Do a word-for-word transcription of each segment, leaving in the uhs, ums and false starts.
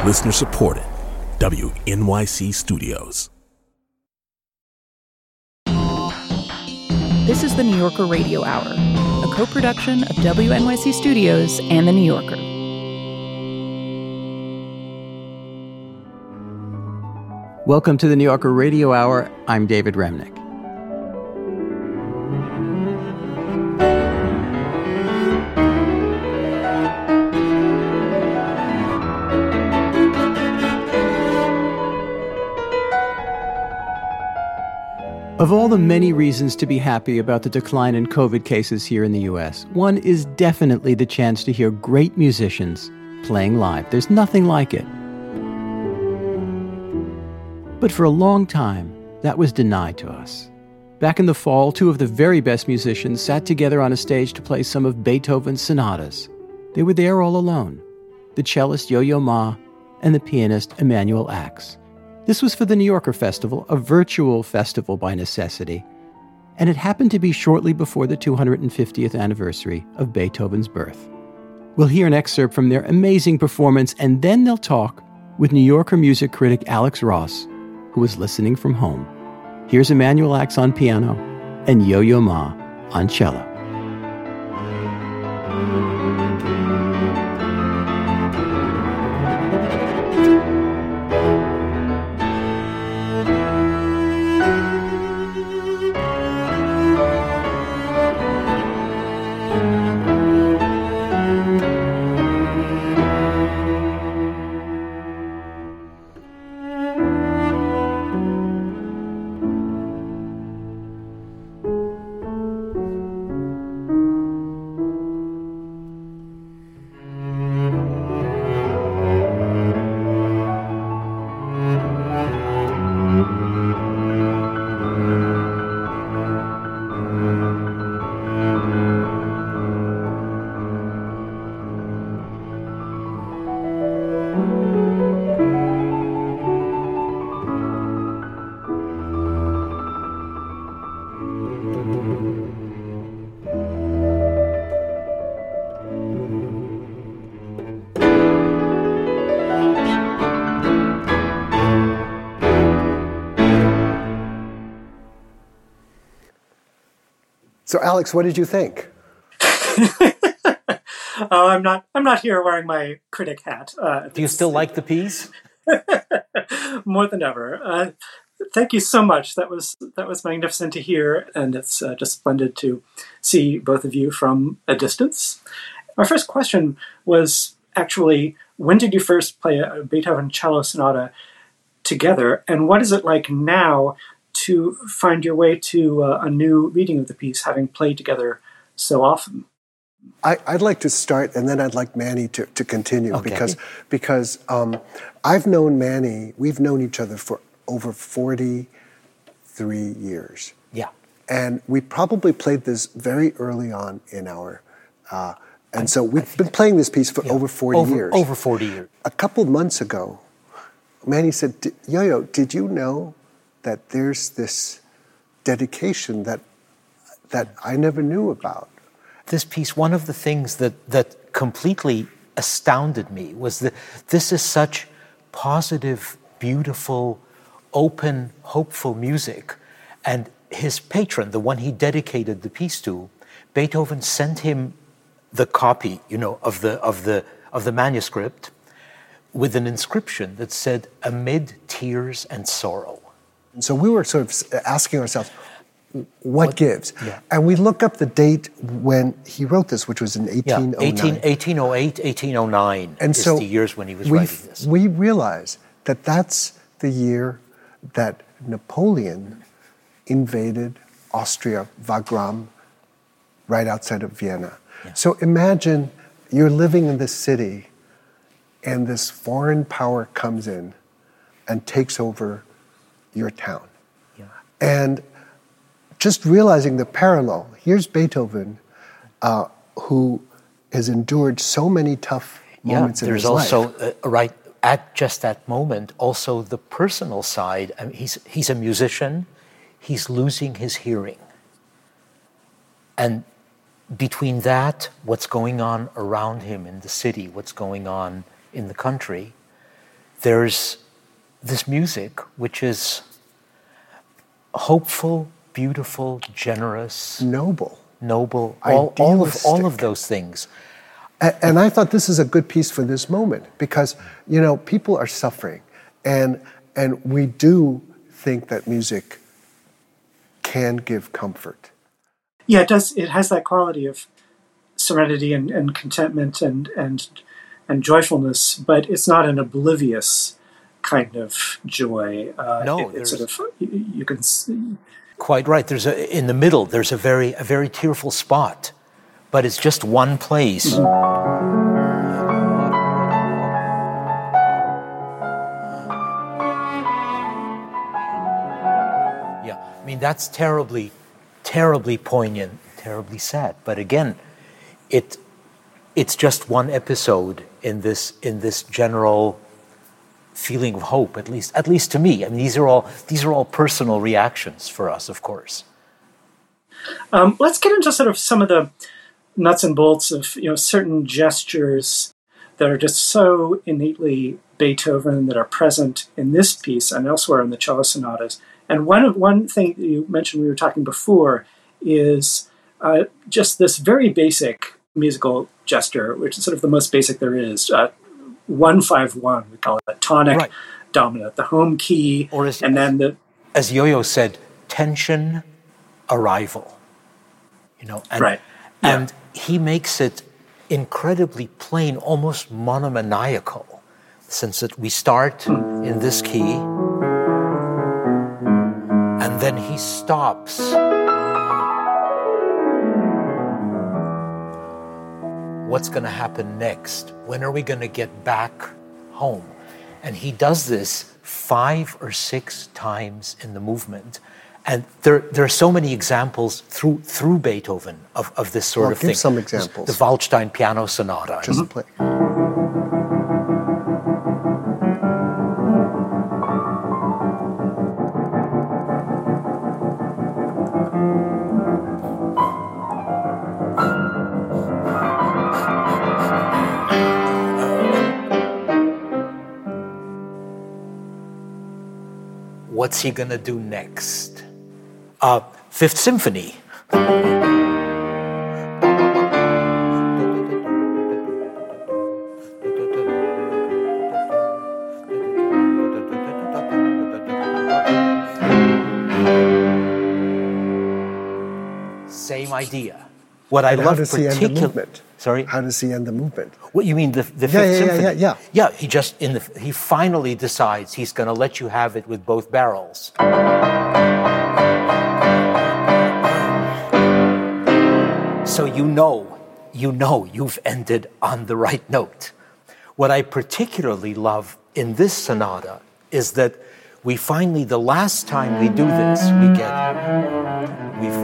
Listener supported. W N Y C Studios. This is the New Yorker Radio Hour, a co-production of W N Y C Studios and The New Yorker. Welcome to the New Yorker Radio Hour. I'm David Remnick. Of all the many reasons to be happy about the decline in COVID cases here in the U S, one is definitely the chance to hear great musicians playing live. There's nothing like it. But for a long time, that was denied to us. Back in the fall, two of the very best musicians sat together on a stage to play some of Beethoven's sonatas. They were there all alone, the cellist Yo-Yo Ma and the pianist Emanuel Ax. This was for the New Yorker Festival, a virtual festival by necessity, and it happened to be shortly before the two hundred fiftieth anniversary of Beethoven's birth. We'll hear an excerpt from their amazing performance, and then they'll talk with New Yorker music critic Alex Ross, who was listening from home. Here's Emanuel Ax on piano and Yo-Yo Ma on cello. So, Alex, what did you think? oh, I'm not. I'm not here wearing my critic hat. Uh, Do you still like the piece? More than ever. Uh, thank you so much. That was that was magnificent to hear, and it's uh, just splendid to see both of you from a distance. My first question was actually, when did you first play a Beethoven cello sonata together, and what is it like now to find your way to uh, a new reading of the piece, having played together so often? I, I'd like to start, and then I'd like Manny to, to continue, okay. because because um, I've known Manny, we've known each other for over forty-three years. Yeah. And we probably played this very early on in our, uh, and I, so we've been playing this piece for yeah, over forty over, years. Over forty years. A couple of months ago, Manny said, Yo-Yo, did you know that there's this dedication that that I never knew about? This piece, one of the things that, that completely astounded me was that this is such positive, beautiful, open, hopeful music. And his patron, the one he dedicated the piece to, Beethoven sent him the copy, you know, of the of the of the manuscript with an inscription that said, "Amid tears and sorrow." And so we were sort of asking ourselves, what, what gives? Yeah. And we look up the date when he wrote this, which was in eighteen oh nine. Yeah, eighteen oh eight, eighteen oh nine and is so the years when he was we, writing this. We realize that that's the year that Napoleon invaded Austria, Wagram, right outside of Vienna. Yeah. So imagine you're living in this city and this foreign power comes in and takes over your town. Yeah. And just realizing the parallel, here's Beethoven, uh, who has endured so many tough moments yeah, in his life. There's also, uh, right at just that moment, also the personal side. I mean, he's, he's a musician, he's losing his hearing. And between that, what's going on around him in the city, what's going on in the country, there's this music which is hopeful, beautiful, generous, noble, noble, all, all of all of those things. And, and I thought this is a good piece for this moment because, you know, people are suffering, and and we do think that music can give comfort. Yeah, it does. It has that quality of serenity and, and contentment and and and joyfulness, but it's not an oblivious kind of joy. Uh, no, it, it's sort of you, you can see. Quite right. There's a in the middle. There's a very a very tearful spot, but it's just one place. Mm-hmm. Yeah, I mean that's terribly, terribly poignant, terribly sad. But again, it it's just one episode in this in this general feeling of hope, at least at least to me. I mean, these are all these are all personal reactions for us, of course. Um, let's get into sort of some of the nuts and bolts of, you know, certain gestures that are just so innately Beethoven that are present in this piece and elsewhere in the cello sonatas. And one of one thing that you mentioned we were talking before is uh, just this very basic musical gesture, which is sort of the most basic there is. Uh, one five one, we call it tonic, right. Dominant, the home key, or as, and then the as Yo-Yo said, tension, arrival. You know, and, right, and yeah. He makes it incredibly plain, almost monomaniacal, since that we start in this key, and then he stops. What's going to happen next? When are we going to get back home? And he does this five or six times in the movement. And there, there are so many examples through through Beethoven of, of this sort well, of give thing. Some examples. The Waldstein Piano Sonata. Just mm-hmm. play. What's he going to do next? Uh, Fifth Symphony. Same idea. What I and love how does he end the movement? Sorry? How does he end the movement? What you mean, the, the Fifth yeah, yeah, Symphony? Yeah, yeah, yeah. Yeah, he just, in the, he finally decides he's going to let you have it with both barrels. So you know, you know you've ended on the right note. What I particularly love in this sonata is that we finally, the last time we do this, we get, we've,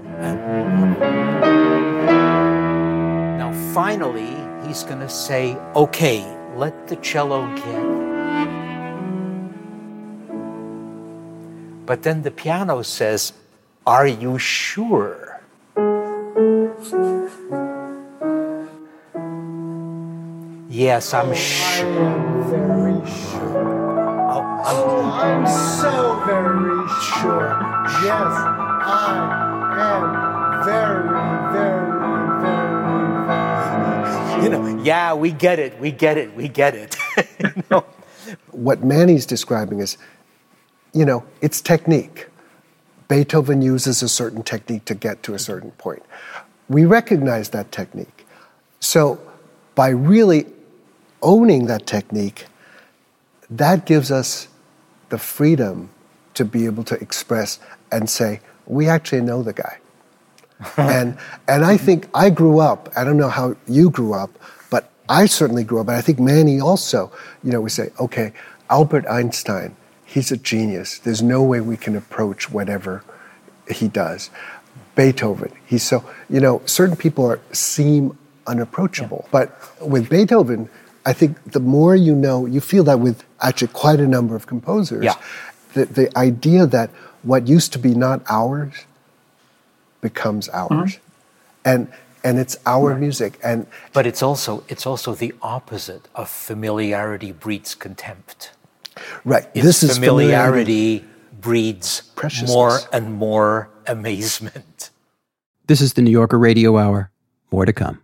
now finally, he's going to say, okay, let the cello get. But then the piano says, are you sure? Yes, I'm oh, sure. I am very sure. Oh, oh, I'm so very sure. Yes, I am very, very, very, very. You know, yeah, we get it, we get it, we get it. You know? What Manny's describing is, you know, it's technique. Beethoven uses a certain technique to get to a certain point. We recognize that technique. So by really owning that technique, that gives us the freedom to be able to express and say, we actually know the guy. and and I think I grew up, I don't know how you grew up, but I certainly grew up, and I think Manny also, you know, we say, okay, Albert Einstein, he's a genius. There's no way we can approach whatever he does. Beethoven, he's so, you know, certain people are, seem unapproachable. Yeah. But with Beethoven, I think the more you know, you feel that with actually quite a number of composers, yeah. the, the idea that what used to be not ours becomes ours. Mm-hmm. And and it's our right. music. And But it's also it's also the opposite of familiarity breeds contempt. Right. Its this is familiarity, familiarity breeds preciousness. More and more amazement. This is the New Yorker Radio Hour. More to come.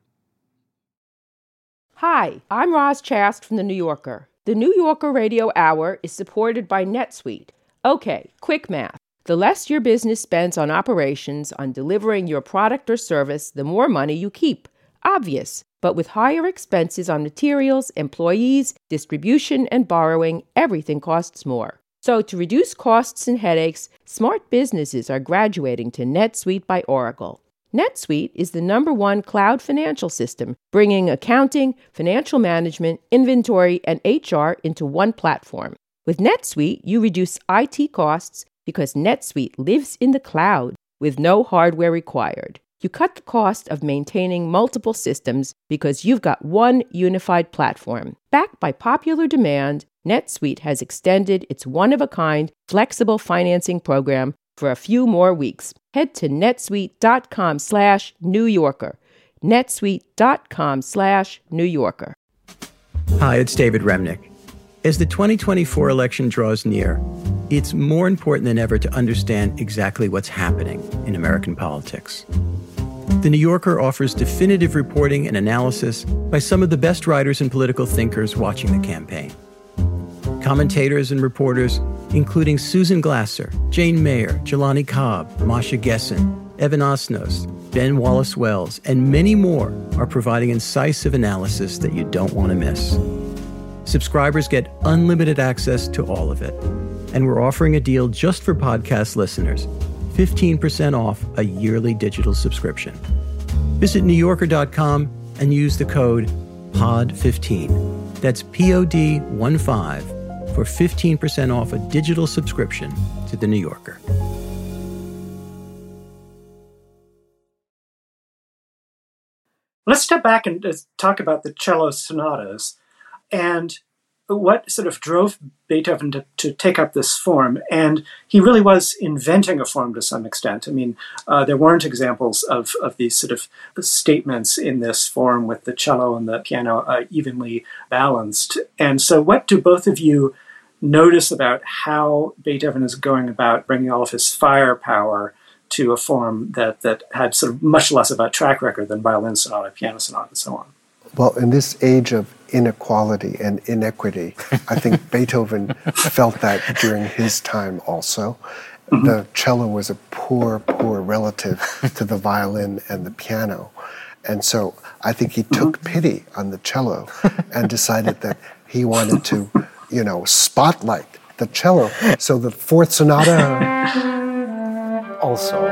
Hi, I'm Roz Chast from The New Yorker. The New Yorker Radio Hour is supported by NetSuite. Okay, quick math. The less your business spends on operations, on delivering your product or service, the more money you keep. Obvious. But with higher expenses on materials, employees, distribution, and borrowing, everything costs more. So to reduce costs and headaches, smart businesses are graduating to NetSuite by Oracle. NetSuite is the number one cloud financial system, bringing accounting, financial management, inventory, and H R into one platform. With NetSuite, you reduce I T costs because NetSuite lives in the cloud with no hardware required. You cut the cost of maintaining multiple systems because you've got one unified platform. Backed by popular demand, NetSuite has extended its one-of-a-kind flexible financing program for a few more weeks. Head to netsuite.com slash New Yorker. netsuite.com slash New Yorker. Hi, it's David Remnick. As the twenty twenty-four election draws near, it's more important than ever to understand exactly what's happening in American politics. The New Yorker offers definitive reporting and analysis by some of the best writers and political thinkers watching the campaign. Commentators and reporters, including Susan Glasser, Jane Mayer, Jelani Cobb, Masha Gessen, Evan Osnos, Ben Wallace-Wells, and many more are providing incisive analysis that you don't want to miss. Subscribers get unlimited access to all of it. And we're offering a deal just for podcast listeners, fifteen percent off a yearly digital subscription. Visit new yorker dot com and use the code P O D fifteen. That's P O D one five for fifteen percent off a digital subscription to The New Yorker. Let's step back and talk about the cello sonatas and what sort of drove Beethoven to, to take up this form. And he really was inventing a form to some extent. I mean, uh, there weren't examples of, of these sort of statements in this form with the cello and the piano uh, evenly balanced. And so what do both of you notice about how Beethoven is going about bringing all of his firepower to a form that, that had sort of much less of a track record than violin sonata, piano sonata, and so on? Well, in this age of inequality and inequity, I think Beethoven felt that during his time also. Mm-hmm. The cello was a poor, poor relative to the violin and the piano. And so I think he took mm-hmm. pity on the cello and decided that he wanted to, you know, spotlight the cello. So the fourth sonata also.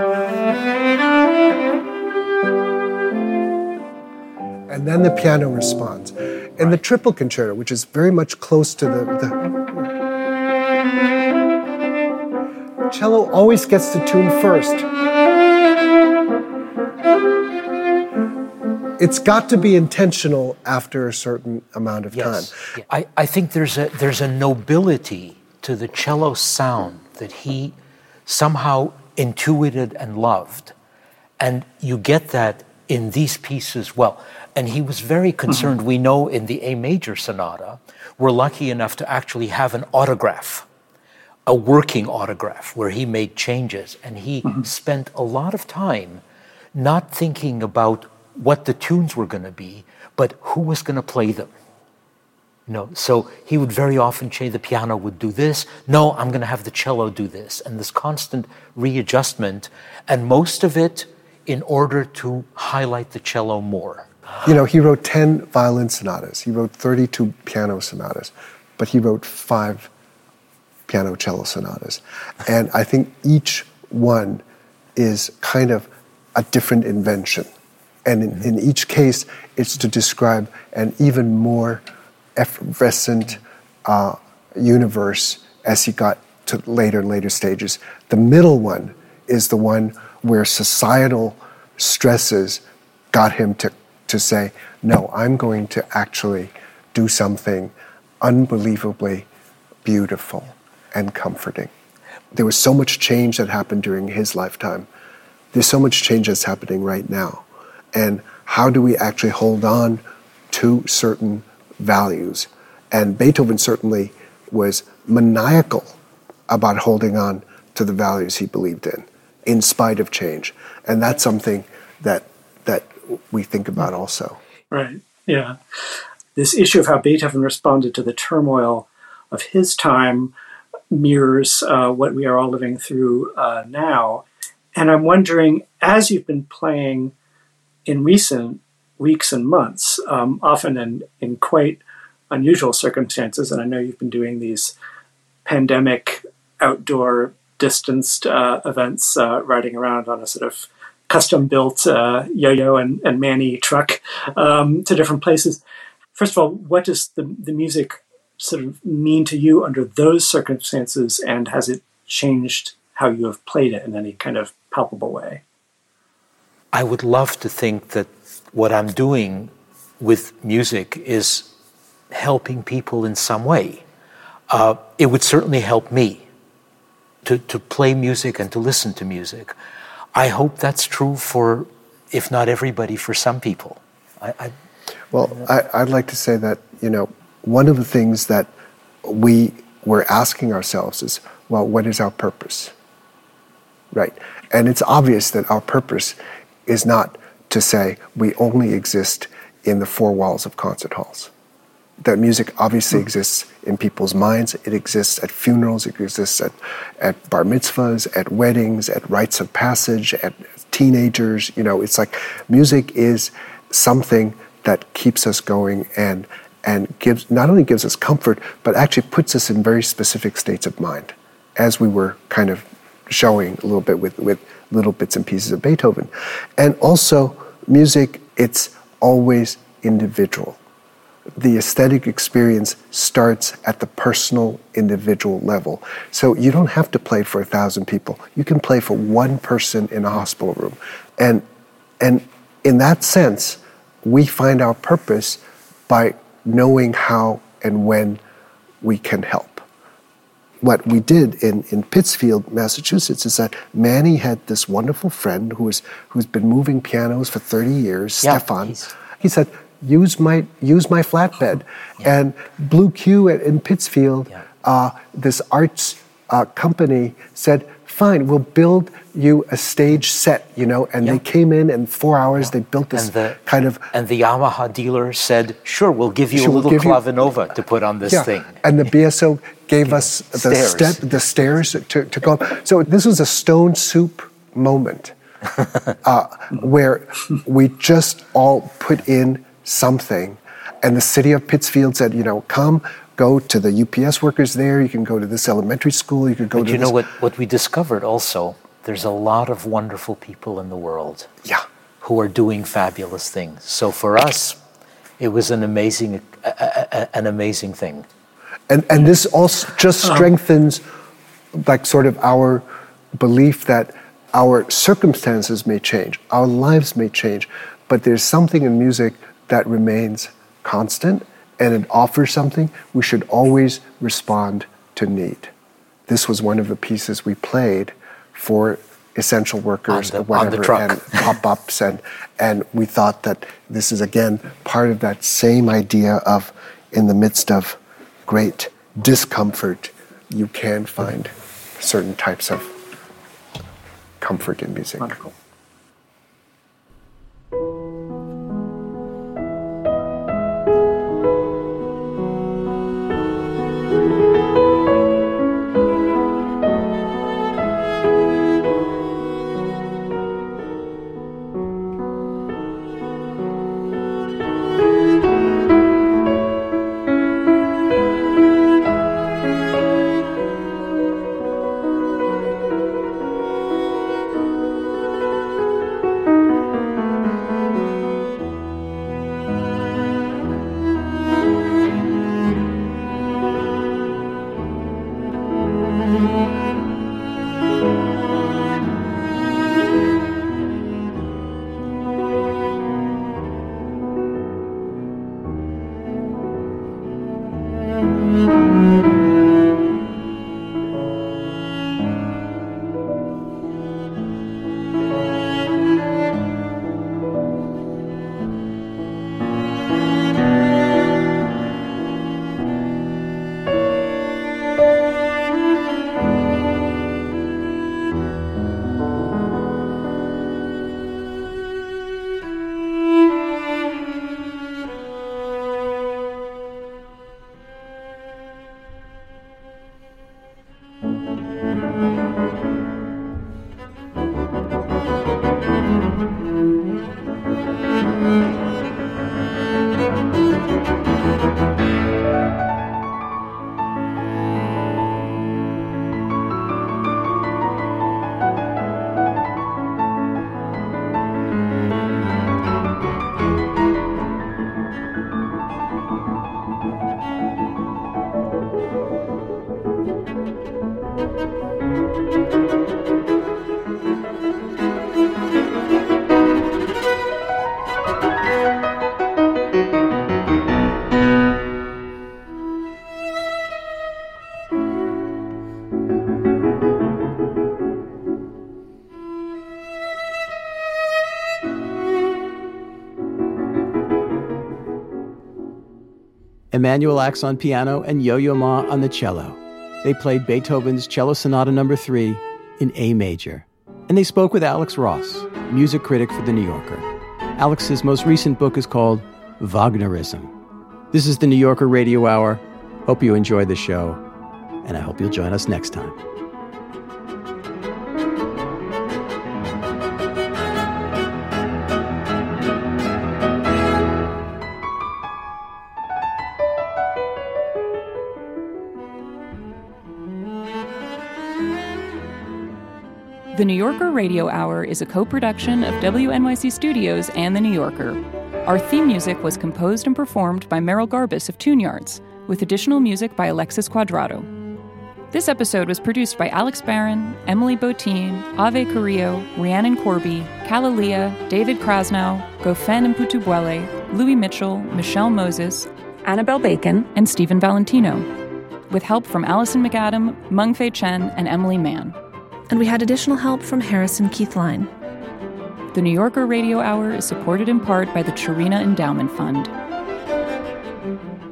And then the piano responds. In the triple concerto, which is very much close to the, the cello always gets to tune first. It's got to be intentional after a certain amount of yes. time. Yeah. I, I think there's a there's a nobility to the cello sound that he somehow intuited and loved. And you get that in these pieces well. And he was very concerned. Mm-hmm. We know in the A major sonata, we're lucky enough to actually have an autograph, a working autograph where he made changes. And he mm-hmm. spent a lot of time not thinking about what the tunes were going to be, but who was going to play them. You know, so he would very often change. The piano would do this. No, I'm going to have the cello do this. And this constant readjustment, and most of it in order to highlight the cello more. You know, he wrote ten violin sonatas. He wrote thirty-two piano sonatas, but he wrote five piano cello sonatas. And I think each one is kind of a different invention. And in, in each case, it's to describe an even more effervescent uh, universe as he got to later and later stages. The middle one is the one where societal stresses got him to to say, no, I'm going to actually do something unbelievably beautiful and comforting. There was so much change that happened during his lifetime. There's so much change that's happening right now. And how do we actually hold on to certain values? And Beethoven certainly was maniacal about holding on to the values he believed in, in spite of change. And that's something that that we think about also. Right, yeah. This issue of how Beethoven responded to the turmoil of his time mirrors uh, what we are all living through uh, now. And I'm wondering, as you've been playing in recent weeks and months, um, often in, in quite unusual circumstances, and I know you've been doing these pandemic outdoor distanced uh, events, uh, riding around on a sort of custom-built uh, yo-yo and, and Manny truck um, to different places. First of all, what does the, the music sort of mean to you under those circumstances, and has it changed how you have played it in any kind of palpable way? I would love to think that what I'm doing with music is helping people in some way. Uh, it would certainly help me to, to play music and to listen to music. I hope that's true for, if not everybody, for some people. I, I, well, I, I'd like to say that, you know, one of the things that we were asking ourselves is, well, what is our purpose? Right. And it's obvious that our purpose is not to say we only exist in the four walls of concert halls. That music obviously mm. exists in people's minds. It exists at funerals. It exists at, at bar mitzvahs, at weddings, at rites of passage, at teenagers. You know, it's like music is something that keeps us going and and gives not only gives us comfort, but actually puts us in very specific states of mind, as we were kind of showing a little bit with, with little bits and pieces of Beethoven. And also, music, it's always individual. The aesthetic experience starts at the personal, individual level. So you don't have to play for a thousand people. You can play for one person in a hospital room. And, and in that sense, we find our purpose by knowing how and when we can help. What we did in, in Pittsfield, Massachusetts, is that Manny had this wonderful friend who was, who's been moving pianos for thirty years, yeah, Stefan. He said, use my use my flatbed. Yeah. And Blue Q at, in Pittsfield, yeah. uh, this arts uh, company said, fine, we'll build you a stage set, you know, and yeah. they came in and four hours yeah. they built this and the, kind of... And the Yamaha dealer said, sure, we'll give you sure, a little we'll Clavinova you, to put on this yeah. thing. And the B S O gave yeah. us the stairs. step, the stairs to, to go up. So this was a stone soup moment uh, where we just all put in something, and the city of Pittsfield said, you know, come, go to the U P S workers there, you can go to this elementary school, you could go but to you this. know what, what we discovered also, there's a lot of wonderful people in the world yeah. who are doing fabulous things. So for us, it was an amazing, a, a, a, an amazing thing. And and this also just strengthens like sort of our belief that our circumstances may change, our lives may change, but there's something in music that remains constant, and it offers something. We should always respond to need. This was one of the pieces we played for essential workers the, or whatever, and pop-ups, and and we thought that this is again part of that same idea of, in the midst of great discomfort, you can find certain types of comfort in music. Wonderful. Emanuel Ax on piano and Yo-Yo Ma on the cello. They played Beethoven's Cello Sonata Number three in A major. And they spoke with Alex Ross, music critic for The New Yorker. Alex's most recent book is called Wagnerism. This is The New Yorker Radio Hour. Hope you enjoyed the show, and I hope you'll join us next time. The New Yorker Radio Hour is a co-production of W N Y C Studios and The New Yorker. Our theme music was composed and performed by Merrill Garbus of Tune Yards, with additional music by Alexis Cuadrado. This episode was produced by Alex Barron, Emily Botine, Ave Carrillo, Rhiannon Corby, Kalalia, David Krasnow, Gofen Mputubwele, Louis Mitchell, Michelle Moses, Annabelle Bacon, and Stephen Valentino, with help from Allison McAdam, Mengfei Chen, and Emily Mann. And we had additional help from Harrison Keithline. The New Yorker Radio Hour is supported in part by the Chirina Endowment Fund.